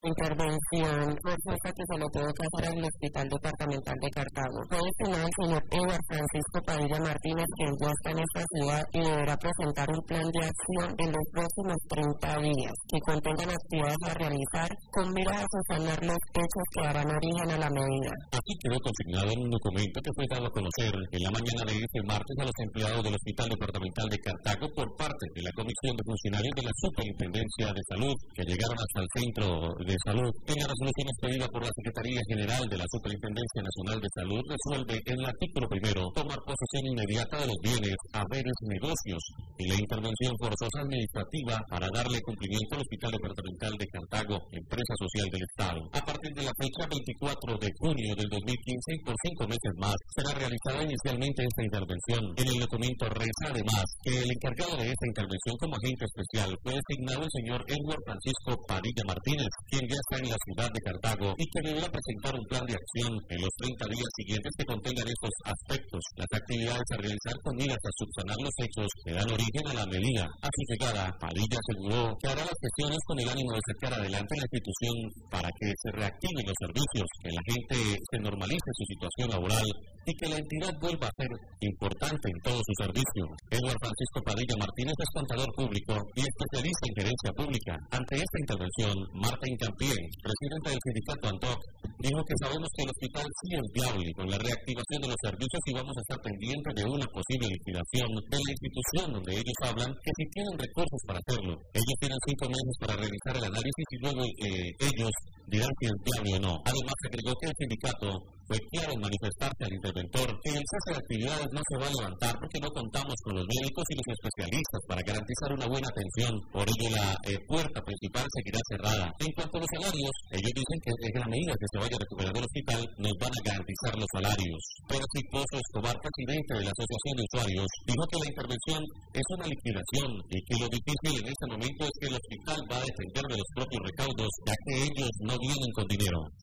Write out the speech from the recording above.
Intervención forzosa que se le tuvo que hacer al Hospital Departamental de Cartago. Fue destinado al señor Edward Francisco Padilla Martínez, quien ya está en esta ciudad y deberá presentar un plan de acción en los próximos 30 días, que contengan actividades a realizar con miras a sanar los hechos que darán origen a la medida. Así quedó consignado en un documento que fue dado a conocer en la mañana de este martes a los empleados del Hospital Departamental de Cartago por parte de la Comisión de Funcionarios de la Superintendencia de Salud, que llegaron hasta el Centro de Salud. En la resolución expedida por la Secretaría General de la Superintendencia Nacional de Salud, resuelve en el artículo primero tomar posesión inmediata de los bienes, haberes, negocios y la intervención forzosa administrativa para darle cumplimiento al Hospital Departamental de Cartago, empresa social del Estado. A partir de la fecha 24 de junio del 2015 y por 5 meses más, será realizada inicialmente esta intervención. En el documento reza además que el encargado de esta intervención como agente especial fue designado el señor Edward Francisco Padilla Martínez, quien ya está en la ciudad de Cartago y que deberá presentar un plan de acción en los 30 días siguientes que contengan estos aspectos. Las actividades a realizar con miras a subsanar los hechos que dan origen a la medida. A su llegada, Padilla aseguró que hará las gestiones con el ánimo de sacar adelante la institución para que se reactiven los servicios, que la gente se normalice su situación laboral y que la entidad vuelva a ser importante en todos sus servicios. Edward Francisco Padilla Martínez es contador público y especialista en gerencia pública. Ante esta intervención, Marta Incampié, presidenta del sindicato ANTOC, dijo que sabemos que el hospital sí es viable con la reactivación de los servicios y vamos a estar pendientes de una posible liquidación de la institución, donde ellos hablan que si tienen recursos para hacerlo. Ellos tienen 5 meses para realizar el análisis y luego ellos dirán si es viable o no. Además, agregó que el sindicato fue claro en manifestarse al interventor que el cese de actividades no se va a levantar porque no contamos con los médicos y los especialistas para garantizar una buena atención. Por ello, la puerta principal seguirá cerrada. En cuanto a los salarios, ellos dicen que en la medida que se vaya recuperando el hospital, nos van a garantizar los salarios. Percy Pozo Escobar, presidente de la Asociación de Usuarios, dijo que la intervención es una liquidación y que lo difícil en este momento es que el hospital va a depender de los propios recaudos, ya que ellos no vienen con dinero.